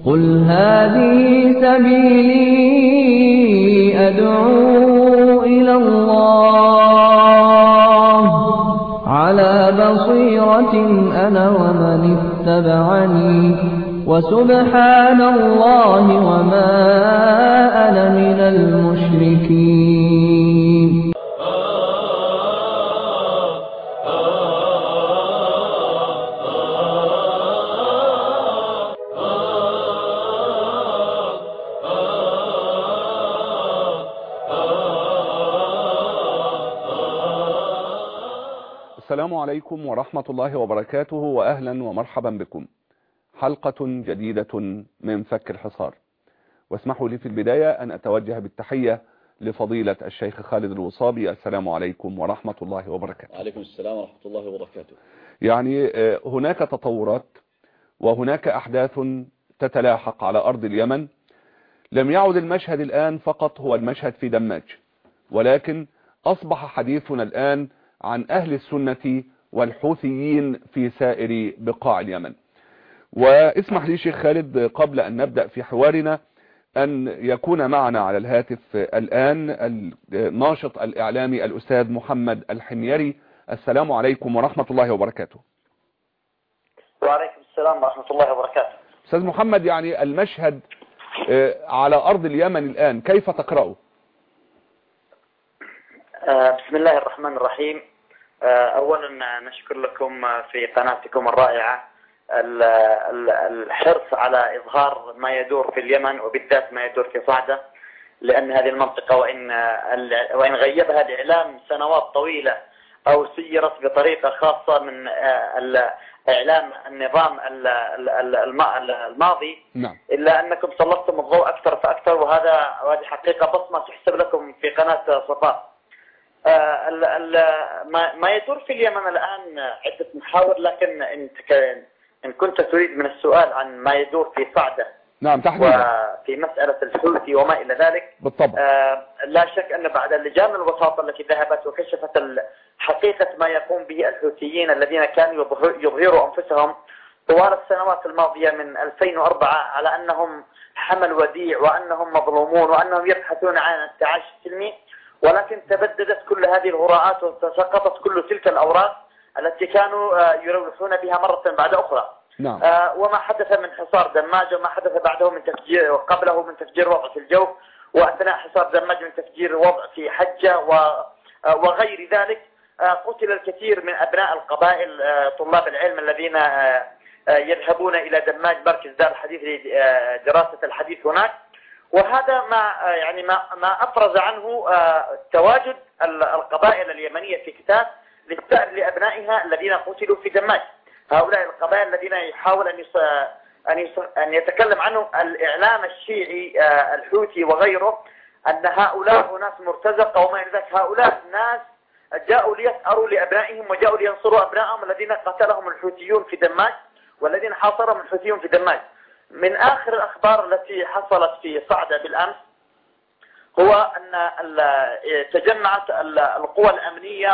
قل هذه سبيلي أدعو إلى الله على بصيرة أنا ومن اتبعني وسبحان الله وما أنا من المشركين. السلام عليكم ورحمة الله وبركاته، وأهلا ومرحبا بكم. حلقة جديدة من فك الحصار، واسمحوا لي في البداية أن أتوجه بالتحية لفضيلة الشيخ خالد الوصابي. السلام عليكم ورحمة الله وبركاته. وعليكم السلام ورحمة الله وبركاته. يعني هناك تطورات وهناك أحداث تتلاحق على أرض اليمن. لم يعد المشهد الآن فقط هو المشهد في دماج، ولكن أصبح حديثنا الآن عن أهل السنة والحوثيين في سائر بقاع اليمن. واسمح لي شيخ خالد قبل أن نبدأ في حوارنا أن يكون معنا على الهاتف الآن الناشط الإعلامي الأستاذ محمد الحميري. السلام عليكم ورحمة الله وبركاته. وعليكم السلام ورحمة الله وبركاته. أستاذ محمد، يعني المشهد على أرض اليمن الآن كيف تقرأه؟ بسم الله الرحمن الرحيم. أولا نشكر لكم في قناتكم الرائعة الحرص على إظهار ما يدور في اليمن، وبالذات ما يدور في صعدة، لأن هذه المنطقة وإن غيبها الإعلام سنوات طويلة أو سيرت بطريقة خاصة من إعلام النظام الماضي، نعم. إلا أنكم سلطتم الضوء أكثر فأكثر، وهذه حقيقة بصمة تحسب لكم في قناة صفاء. ما يدور في اليمن الآن عدة محاور، لكن إن كنت تريد من السؤال عن ما يدور في صعدة، نعم، تحديدا وفي مسألة الحوثي وما إلى ذلك، بالطبع. لا شك أن بعد اللجان الوساطة التي ذهبت وكشفت حقيقة ما يقوم به الحوثيين الذين كانوا يظهروا أنفسهم طوال السنوات الماضية من 2004 على أنهم حمل وديع وأنهم مظلومون وأنهم يبحثون عن التعايش السلمي، ولكن تبددت كل هذه الهراءات وتساقطت كل تلك الأوراق التي كانوا يروحون بها مرة بعد أخرى. نعم. وما حدث من حصار دماج، وما حدث بعده من تفجير، وقبله من تفجير وضع في الجوف، وأثناء حصار دماج من تفجير وضع في حجة وغير ذلك. قتل الكثير من أبناء القبائل طلاب العلم الذين يذهبون إلى دماج مركز دار الحديث لدراسة الحديث هناك. وهذا ما أفرز عنه تواجد القبائل اليمنية في كتاب للثأر لأبنائها الذين قتلوا في دماج. هؤلاء القبائل الذين يحاول أن يتكلم عنهم الإعلام الشيعي الحوثي وغيره، أن هؤلاء ناس مرتزقة وما إلى ذلك. هؤلاء الناس جاءوا ليثأروا لأبنائهم وجاءوا لينصروا أبنائهم الذين قتلهم الحوثيون في دماج والذين حاصرهم الحوثيون في دماج. من آخر الأخبار التي حصلت في صعدة بالأمس هو أن تجمعت القوى الأمنية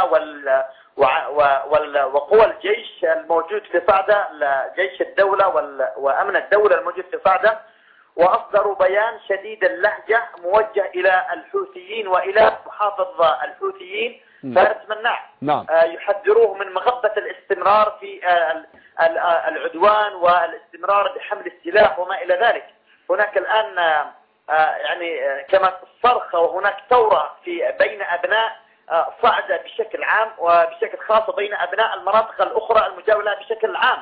وقوى الجيش الموجود في صعدة، جيش الدولة وأمن الدولة الموجود في صعدة، وأصدروا بيان شديد اللهجة موجه إلى الحوثيين وإلى محافظ الحوثيين فارس مناع. نعم. يحذروه من مغبة الاستمرار في العدوان والاستمرار بحمل السلاح وما إلى ذلك. هناك الآن كما صرخة، وهناك ثورة بين أبناء صعدة بشكل عام وبشكل خاص بين أبناء المناطق الأخرى المجاورة بشكل عام.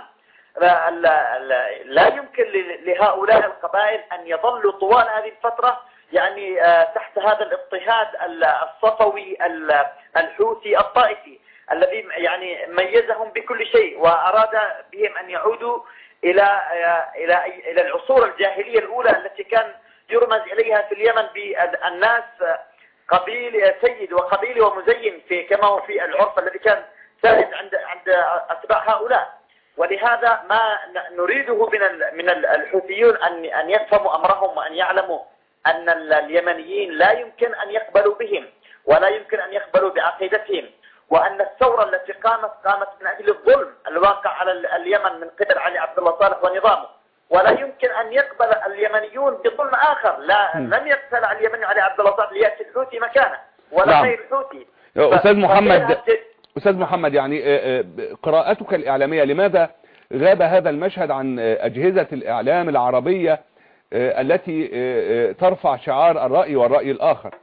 لا يمكن لهؤلاء القبائل أن يظلوا طوال هذه الفترة تحت هذا الاضطهاد الصفوي الحوثي الطائفي الذي ميزهم بكل شيء، وأراد بهم أن يعودوا إلى العصور الجاهلية الأولى التي كان يرمز إليها في اليمن بالناس قبيل سيد وقبيل ومزين كما هو في العرف الذي كان سائد عند أتباع هؤلاء. ولهذا ما نريده من الحوثيون أن يفهموا أمرهم وأن يعلموا أن اليمنيين لا يمكن أن يقبلوا بهم ولا يمكن أن يقبلوا بعقيدتهم، وأن الثورة التي قامت من أجل الظلم الواقع على اليمن من قبل علي عبد الله صالح ونظامه، ولا يمكن أن يقبل اليمنيون بظلم آخر. لم يقتل اليمني علي عبد الله صالح ليأتي الحوثي مكانه ولا غير الحوثي. أستاذ محمد يعني قراءتك الإعلامية، لماذا غاب هذا المشهد عن أجهزة الإعلام العربية التي ترفع شعار الرأي والرأي الآخر؟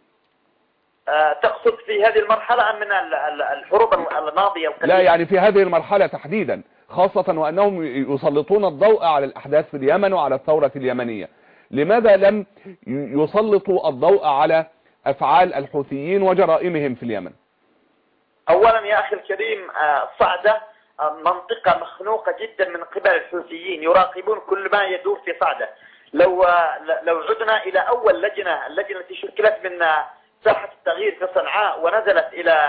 تقصد في هذه المرحلة من الحروب الماضية القديمة؟ لا، يعني في هذه المرحلة تحديدا، خاصة وأنهم يسلطون الضوء على الأحداث في اليمن وعلى الثورة اليمنية. لماذا لم يسلطوا الضوء على أفعال الحوثيين وجرائمهم في اليمن؟ أولا يا أخي الكريم، صعدة منطقة مخنوقة جدا من قبل الحوثيين، يراقبون كل ما يدور في صعدة. لو عدنا إلى أول اللجنة التي شكلت من ساحة التغيير في صنعاء ونزلت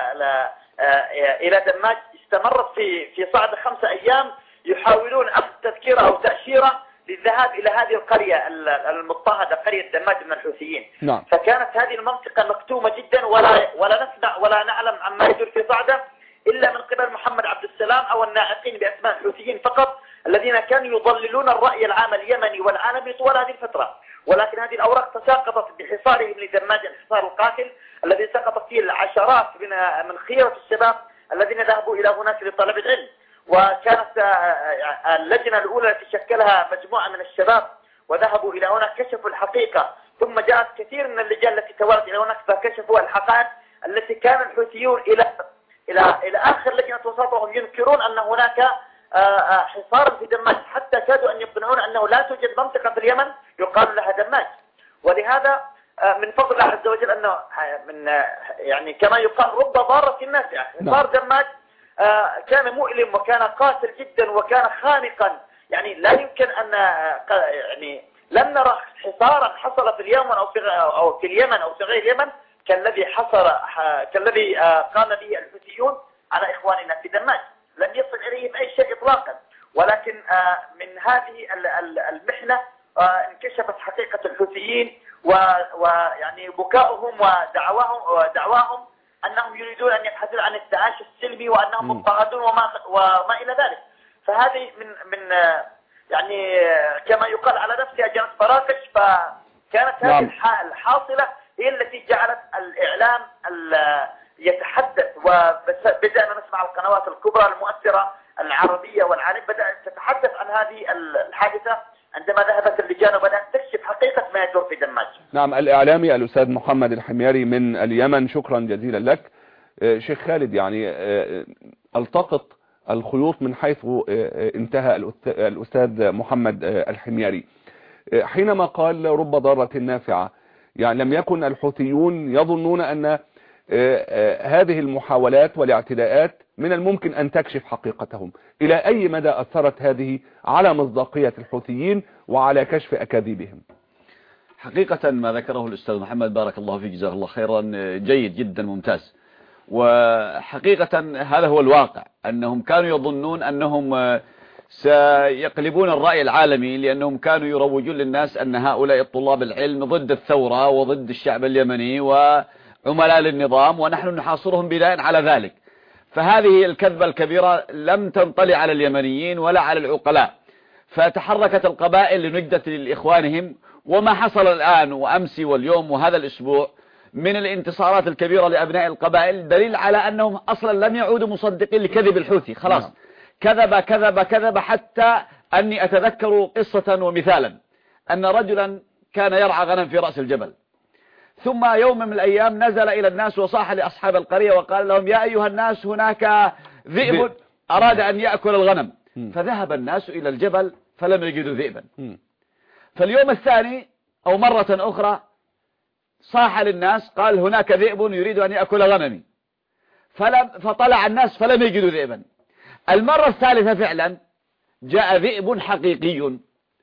إلى دماج، استمرت في صعدة 5 أيام يحاولون أخذ تذكيرة أو تأشيرة للذهاب إلى هذه القرية المضطهدة، قرية دماج من الحوثيين. نعم. فكانت هذه المنطقة مكتومة جدا، ولا نسمع ولا نعلم عما يدور في صعدة إلا من قبل محمد عبد السلام أو الناعقين بأسماء الحوثيين فقط، الذين كانوا يضللون الرأي العام اليمني والعالمي طوال هذه الفترة. ولكن هذه الأوراق تساقطت بحصارهم لدماج، الحصار القاتل الذي سقطت فيه العشرات من خيرة الشباب الذين ذهبوا إلى هناك لطلب العلم. وكانت اللجنة الأولى التي شكلها مجموعة من الشباب وذهبوا إلى هناك كشفوا الحقيقة، ثم جاءت كثير من اللجان التي توالت إلى هناك فكشفوا الحقائق التي كان الحوثيون إلى آخر لجنة وسطهم ينكرون أن هناك حصارا في دماج، حتى كادوا أن يقنعون أنه لا توجد منطقة في اليمن يقال لها دماج. ولهذا من فضل الله عز وجل أنه يعني كما يقال رب ضارة نافعة. حصار دماج كان مؤلم وكان قاتل جدا وكان خانقا، يعني لا يمكن أن يعني لم نرى حصارا حصل في اليمن أو في اليمن أو في غير اليمن كالذي قام به الحوثيون على إخواننا في دماج. لم يصل إليهم أي شيء إطلاقا. ولكن من هذه المحنة انكشفت حقيقة الحوثيين، ويعني بكاؤهم ودعواهم أنهم يريدون أن يبحثون عن التعايش السلمي وأنهم مضطهدون وما إلى ذلك. فهذه من يعني كما يقال على نفسها جنت فراقش. فكانت هذه الحاصلة هي التي جعلت الإعلام يتحدث، وبدأنا نسمع القنوات الكبرى المؤثرة العربية والعالمية بدأت تتحدث عن هذه الحادثة عندما ذهبت اللجان وبدأت تكشف حقيقة ما يدور في دماج. نعم. الإعلامي الأستاذ محمد الحميري من اليمن، شكرا جزيلا لك. شيخ خالد، يعني التقط الخيوط من حيث انتهى الأستاذ محمد الحميري حينما قال رب ضارة نافعة. يعني لم يكن الحوثيون يظنون أن هذه المحاولات والاعتداءات من الممكن أن تكشف حقيقتهم؟ إلى أي مدى أثرت هذه على مصداقية الحوثيين وعلى كشف أكاذيبهم؟ حقيقة ما ذكره الأستاذ محمد بارك الله فيك جزاه الله خيرا جيد جدا ممتاز. وحقيقة هذا هو الواقع، أنهم كانوا يظنون أنهم سيقلبون الرأي العالمي، لأنهم كانوا يروجون للناس أن هؤلاء الطلاب العلم ضد الثورة وضد الشعب اليمني وعملاء للنظام، ونحن نحاصرهم بناء على ذلك. فهذه الكذبة الكبيرة لم تنطلي على اليمنيين ولا على العقلاء، فتحركت القبائل لنجدة لإخوانهم. وما حصل الآن وأمس واليوم وهذا الأسبوع من الانتصارات الكبيرة لأبناء القبائل دليل على أنهم أصلا لم يعودوا مصدقين لكذب الحوثي. خلاص كذب كذب كذب، حتى أني أتذكر قصة ومثالا أن رجلا كان يرعى غنم في رأس الجبل، ثم يوم من الأيام نزل إلى الناس وصاح لأصحاب القرية وقال لهم: يا أيها الناس هناك ذئب أراد أن يأكل الغنم. فذهب الناس إلى الجبل فلم يجدوا ذئبا. فاليوم الثاني أو مرة أخرى صاح للناس قال: هناك ذئب يريد أن يأكل غنمي. فطلع الناس فلم يجدوا ذئبا. المرة الثالثة فعلا جاء ذئب حقيقي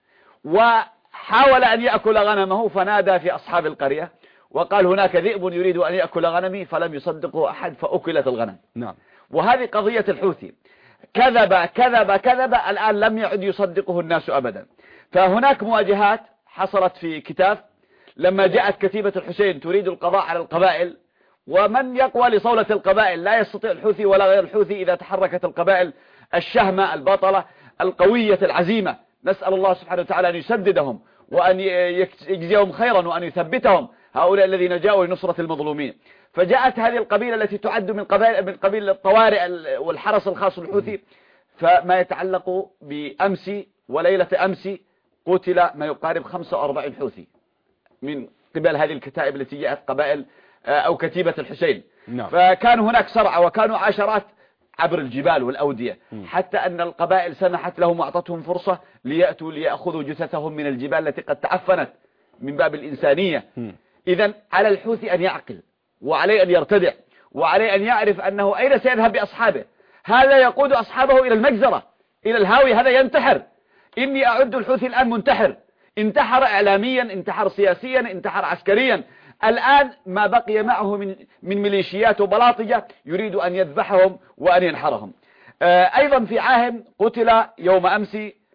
وحاول أن يأكل غنمه، فنادى في أصحاب القرية وقال: هناك ذئب يريد أن يأكل غنمي. فلم يصدقه أحد فأكلت الغنم. نعم. وهذه قضية الحوثي، كذب كذب كذب، الآن لم يعد يصدقه الناس أبدا. فهناك مواجهات حصلت في كتاف لما جاءت كتيبة الحسين تريد القضاء على القبائل، ومن يقوى لصولة القبائل؟ لا يستطيع الحوثي ولا غير الحوثي إذا تحركت القبائل الشهمة البطلة القوية العزيمة نسأل الله سبحانه وتعالى أن يسددهم وأن يجزيهم خيرا وأن يثبتهم هؤلاء الذين جاءوا لنصرة المظلومين. فجاءت هذه القبيلة التي تعد من قبيل الطوارئ والحرس الخاص الحوثي. فما يتعلق بأمس وليلة أمس قتل ما يقارب 45 حوثي من قبل هذه الكتائب التي جاءت قبائل أو كتيبة الحسين. فكان هناك صرع وكانوا عشرات عبر الجبال والأودية، حتى أن القبائل سمحت لهم وأعطتهم فرصة ليأتوا ليأخذوا جثثهم من الجبال التي قد تعفنت من باب الإنسانية. إذن على الحوثي أن يعقل، وعليه أن يرتدع، وعليه أن يعرف أنه أين سيذهب بأصحابه. هذا يقود أصحابه إلى المجزرة، إلى الهاوي. هذا ينتحر. إني أعد الحوثي الآن منتحر، انتحر إعلاميا، انتحر سياسيا، انتحر عسكريا. الآن ما بقي معه من ميليشيات وبلاطجة يريد أن يذبحهم وأن ينحرهم. أيضا في عاهم قتل يوم أمس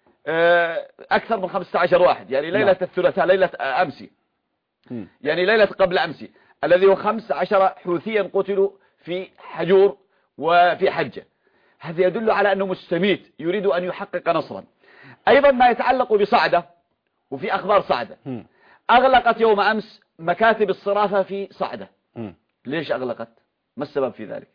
أكثر من 15 واحد، يعني ليلة الثلاثاء، ليلة أمس، يعني ليلة قبل أمس، الذي هو 15 حوثيا قتلوا في حجور وفي حجة. هذا يدل على أنه مستميت يريد أن يحقق نصرا. أيضا ما يتعلق بصعدة، وفي أخبار صعدة، أغلقت يوم أمس مكاتب الصرافة في صعدة. ليش أغلقت؟ ما السبب في ذلك؟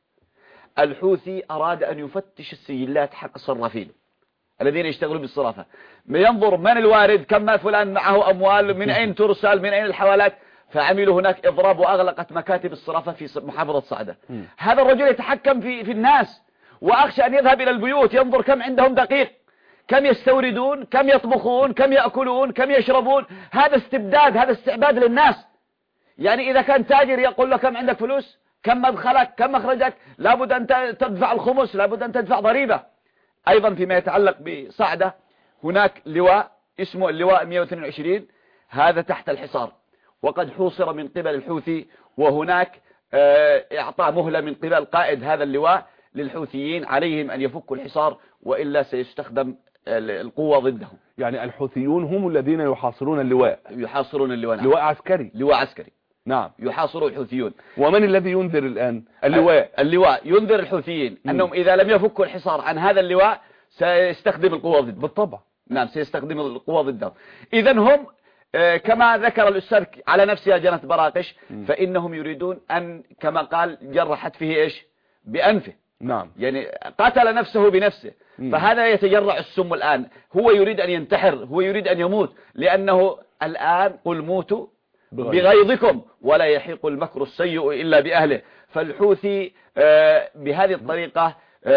الحوثي أراد أن يفتش السجلات حق الصرافين الذين يشتغلون بالصرافة، ينظر من الوارد، كم فلان معه أموال، من أين ترسل، من أين الحوالات. فعملوا هناك إضراب وأغلقت مكاتب الصرافة في محافظة صعدة. هذا الرجل يتحكم في الناس، وأخشى أن يذهب إلى البيوت ينظر كم عندهم دقيق، كم يستوردون، كم يطبخون، كم يأكلون، كم يشربون. هذا استبداد، هذا استعباد للناس. يعني إذا كان تاجر يقول له كم عندك فلوس، كم مدخلك، كم مخرجك، لابد أن تدفع الخمس، لابد أن تدفع ضريبة. أيضا فيما يتعلق بصعدة هناك لواء اسمه اللواء 122، هذا تحت الحصار وقد حوصر من قبل الحوثي، وهناك إعطاء مهلة من قبل قائد هذا اللواء للحوثيين، عليهم أن يفكوا الحصار وإلا سيستخدم القوة ضدهم. يعني الحوثيون هم الذين يحاصرون اللواء. يحاصرون اللواء، نعم. لواء عسكري. لواء عسكري، نعم. يحاصر الحوثيون. ومن الذي ينذر الآن؟ اللواء. اللواء ينذر الحوثيين أنهم إذا لم يفكوا الحصار عن هذا اللواء سيستخدم القوة ضده. بالطبع، نعم، سيستخدم القوة ضده. إذن هم كما ذكر الأستاذ على نفسها جنة براقش، فإنهم يريدون أن كما قال جرحت فيه إيش؟ بأنفه. نعم. يعني قتل نفسه بنفسه. فهذا يتجرع السم الآن، هو يريد أن ينتحر، هو يريد أن يموت، لأنه الآن قل موتوا بغيظكم ولا يحيق المكر السيء إلا بأهله. فالحوثي بهذه الطريقة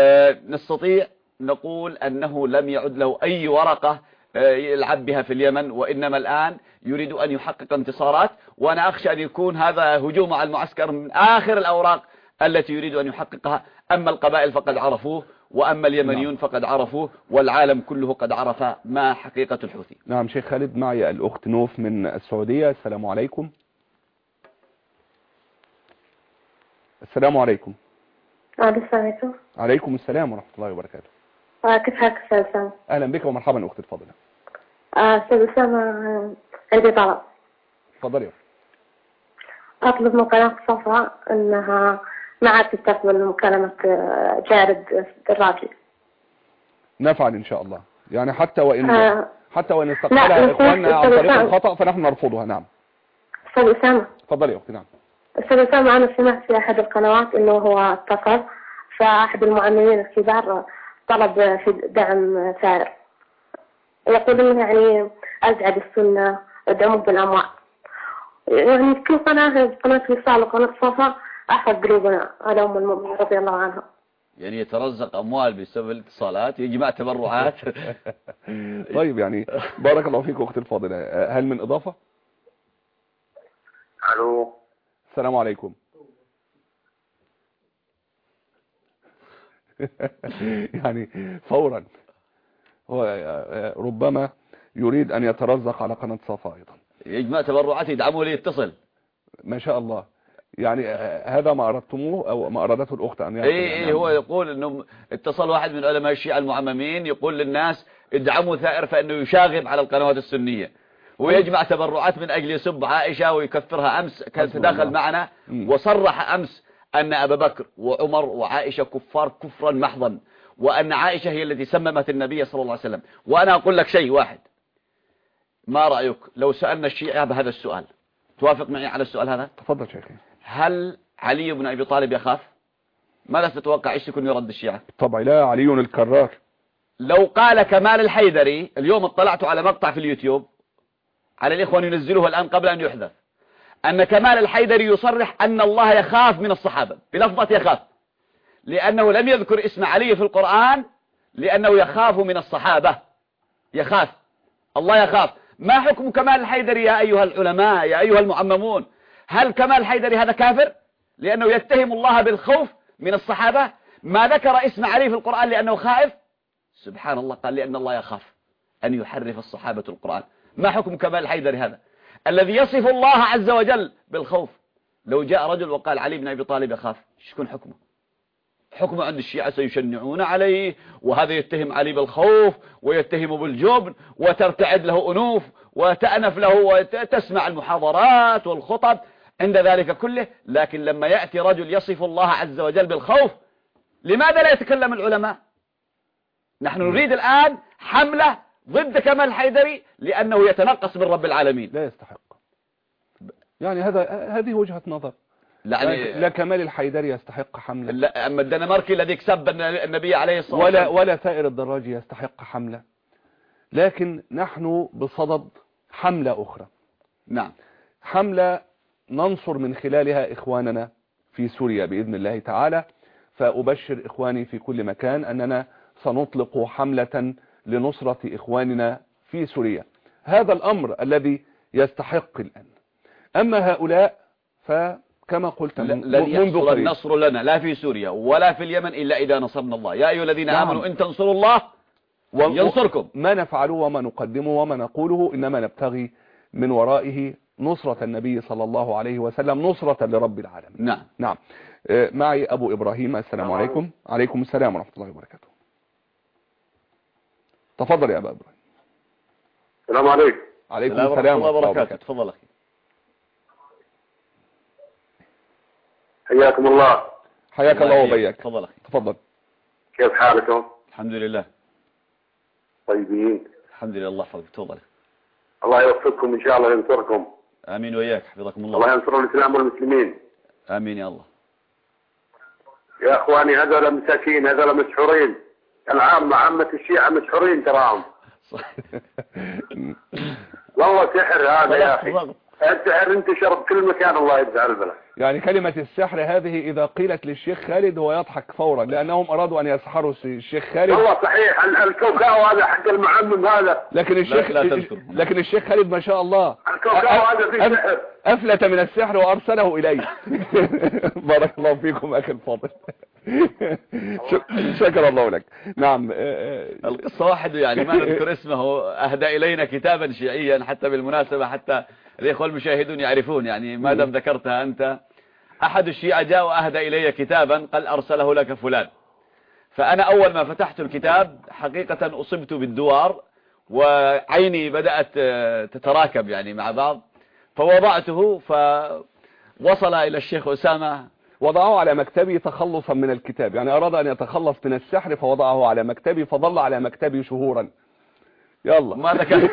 نستطيع نقول أنه لم يعد له أي ورقة يلعب بها في اليمن، وإنما الآن يريد أن يحقق انتصارات. وأنا أخشى أن يكون هذا هجوم على المعسكر من آخر الأوراق التي يريد أن يحققها. أما القبائل فقد عرفوه، وأما اليمنيون فقد عرفوه، والعالم كله قد عرف ما حقيقة الحوثي. نعم شيخ خالد، معي الأخت نوف من السعودية. السلام عليكم. السلام عليكم. السلام عليكم. عليكم السلام ورحمة الله وبركاته. كيف حالك أستاذ أسامة؟ أهلا بك ومرحبا أختي، تفضل. أستاذ أسامة، عندي طلب. تفضلي. أطلب من قناة صفا أنها ما عاد تستقبل مكالمة جارد الراجي. نفعل إن شاء الله، يعني حتى وإن استقبلها إخواننا عن طريق الخطأ فنحن نرفضها. نعم. أستاذ أسامة. تفضلي يا أختي. نعم. أستاذ أسامة، أنا سمعت في أحد القنوات إنه هو اتصل، فأحد المعلمين الكبار طلب في دعم ثائر، يقول إنه يعني أزعج السنة ودعمه بالأموال. يعني كل قناة وصال وقناة صفا أحد قلوبنا على أم المؤمنين رضي الله عنها. يعني يترزق أموال بسبب الاتصالات، يجمع تبرعات. طيب، يعني بارك الله فيك أختي الفاضلة. هل من إضافة؟ ألو. السلام عليكم. يعني فورا هو ربما يريد أن يترزق على قناة صفا أيضا، يجمع تبرعات يدعمه ليتصل. ما شاء الله. يعني هذا ما أردتموه أو ما أرادته الأخت أن يقول. إيه، هو يقول أنه اتصل واحد من علماء الشيعة المعممين يقول للناس ادعموا ثائر فإنه يشاغب على القنوات السنية، ويجمع تبرعات من أجل يسب عائشة ويكفرها. أمس كان تداخل معنا وصرح أمس أن أبا بكر وعمر وعائشة كفار كفرا محضا، وأن عائشة هي التي سممت النبي صلى الله عليه وسلم. وأنا أقول لك شيء واحد، ما رأيك لو سألنا الشيعة بهذا السؤال؟ توافق معي على السؤال هذا؟ تفضل شيخي. هل علي بن أبي طالب يخاف؟ ماذا تتوقع ايش يكون يرد الشيعة؟ طبعا لا، علي الكرار. لو قال كمال الحيدري، اليوم اطلعت على مقطع في اليوتيوب على الإخوان ينزلوه الآن قبل أن يحذف، أن كمال الحيدري يصرح أن الله يخاف من الصحابة بلفظة يخاف، لأنه لم يذكر اسم علي في القرآن، لأنه يخاف من الصحابة. يخاف، الله يخاف. ما حكم كمال الحيدري يا أيها العلماء يا أيها المعممون؟ هل كمال الحيدري هذا كافر لأنه يتهم الله بالخوف من الصحابة؟ ما ذكر اسم علي في القرآن لأنه خائف؟ سبحان الله، قال لأن الله يخاف أن يحرف الصحابة القرآن. ما حكم كمال الحيدري هذا الذي يصف الله عز وجل بالخوف؟ لو جاء رجل وقال علي بن أبي طالب يخاف، ايش يكون حكمه؟ حكمه عند الشيعة سيشنعون عليه، وهذا يتهم علي بالخوف ويتهم بالجبن، وترتعد له أنوف وتأنف له وتسمع المحاضرات والخطب عند ذلك كله. لكن لما يأتي رجل يصف الله عز وجل بالخوف، لماذا لا يتكلم العلماء؟ نحن نريد الآن حملة ضد كمال الحيدري لأنه يتنقص من رب العالمين. لا يستحق، يعني هذه وجهة نظر. لا كمال الحيدري يستحق حملة. لا، أما الدنماركي الذي سب النبي عليه الصلاة والسلام ولا ثائر الدراجي يستحق حملة. لكن نحن بصدد حملة أخرى. نعم، حملة ننصر من خلالها إخواننا في سوريا بإذن الله تعالى. فأبشر إخواني في كل مكان أننا سنطلق حملة لنصرة إخواننا في سوريا. هذا الأمر الذي يستحق الآن. أما هؤلاء فكما قلت لن يحصل النصر لنا لا في سوريا ولا في اليمن إلا إذا نصرنا الله. يا أيها الذين آمنوا إن تنصروا الله ينصركم. ما نفعله وما نقدمه وما نقوله إنما نبتغي من ورائه نصرة النبي صلى الله عليه وسلم، نصرة لرب العالمين. نعم. نعم. معي أبو إبراهيم. السلام عليكم. عليكم السلام ورحمة الله وبركاته. تفضل يا أبا إبراهيم. السلام عليكم. عليكم السلام ورحمة الله وبركاته. تفضل أخي. حياكم الله. حياك الله وبياك. تفضل أخي. تفضل. كيف حالكم؟ الحمد لله. طيبين. الحمد لله، الله يحفظك. تفضل. الله يوفقكم إن شاء الله وينصركم. آمين وإياك، حفظكم الله. الله ينصر الإسلام والمسلمين. آمين يا الله. يا إخواني هذول مساكين، هذول مسحورين. العامة عامة الشيعة مسحورين تراهم. والله سحر هذا يا أخي. السحر انتشر بكل مكان، الله يجزع البلد. يعني كلمة السحر هذه إذا قيلت للشيخ خالد هو يضحك فورا، لأنهم أرادوا أن يسحروا الشيخ خالد. والله صحيح، الكوكاو هذا حق المعمم هذا. لكن الشيخ خالد ما شاء الله الكوكاو هذا فيه سحر. أفلت من السحر وأرسله إليه. بارك الله فيكم أخي الفاضل. شكر الله لك. نعم. القصة واحد، يعني ما نذكر اسمه، أهدى إلينا كتابا شيعيا حتى بالمناسبة، حتى الإخوة المشاهدون يعرفون، يعني ما دام ذكرتها أنت. أحد الشيعة جاء وأهدى إلي كتابا قال أرسله لك فلان. فأنا أول ما فتحت الكتاب حقيقة أصبت بالدوار وعيني بدأت تتراكب يعني مع بعض، فوضعته فوصل إلى الشيخ أسامة. وضعه على مكتبي تخلصا من الكتاب، يعني أراد أن يتخلص من السحر فوضعه على مكتبي، فظل على مكتبي شهورا. يلا ماذا كان؟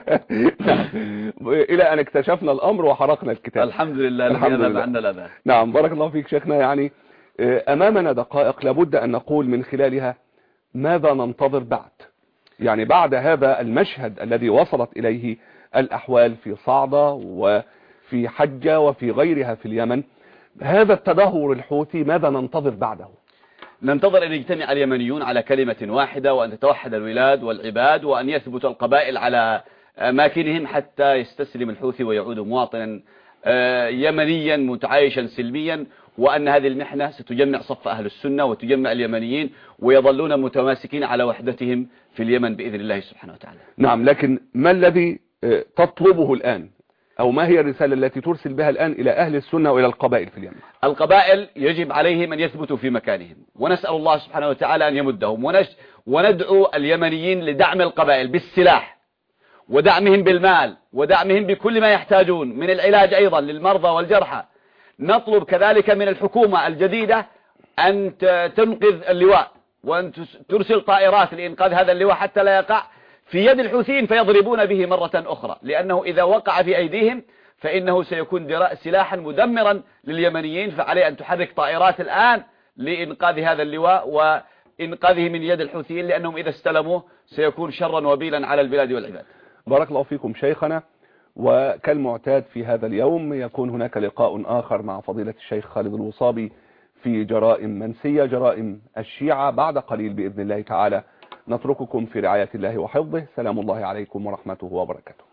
إلى أن اكتشفنا الأمر وحرقنا الكتاب. الحمد لله الذي أذهب عنا الأذى. نعم. بارك الله فيك شيخنا. يعني أمامنا دقائق لابد أن نقول من خلالها ماذا ننتظر بعد، يعني بعد هذا المشهد الذي وصلت إليه الأحوال في صعدة وفي حجة وفي غيرها في اليمن، هذا التدهور الحوثي ماذا ننتظر بعده؟ ننتظر أن يجتمع اليمنيون على كلمة واحدة، وأن تتوحد البلاد والعباد، وأن يثبت القبائل على أماكنهم حتى يستسلم الحوثي ويعود مواطنا يمنيا متعايشا سلميا، وأن هذه المحنة ستجمع صف أهل السنة وتجمع اليمنيين ويظلون متماسكين على وحدتهم في اليمن بإذن الله سبحانه وتعالى. نعم. لكن ما الذي تطلبه الآن، أو ما هي الرسالة التي ترسل بها الآن إلى أهل السنة وإلى القبائل في اليمن؟ القبائل يجب عليهم أن يثبتوا في مكانهم، ونسأل الله سبحانه وتعالى أن يمدهم، وندعو اليمنيين لدعم القبائل بالسلاح ودعمهم بالمال ودعمهم بكل ما يحتاجون من العلاج أيضا للمرضى والجرحى. نطلب كذلك من الحكومة الجديدة أن تنقذ اللواء وأن ترسل طائرات لإنقاذ هذا اللواء حتى لا يقع في يد الحوثيين فيضربون به مرة أخرى، لأنه إذا وقع في أيديهم فإنه سيكون سلاحا مدمرا لليمنيين. فعليه أن تحرك طائرات الآن لإنقاذ هذا اللواء وإنقاذه من يد الحوثيين، لأنهم إذا استلموه سيكون شرا وبيلا على البلاد والعباد. بارك الله فيكم شيخنا. وكالمعتاد في هذا اليوم يكون هناك لقاء آخر مع فضيلة الشيخ خالد الوصابي في جرائم منسية، جرائم الشيعة، بعد قليل بإذن الله تعالى. نترككم في رعاية الله وحفظه. سلام الله عليكم ورحمته وبركاته.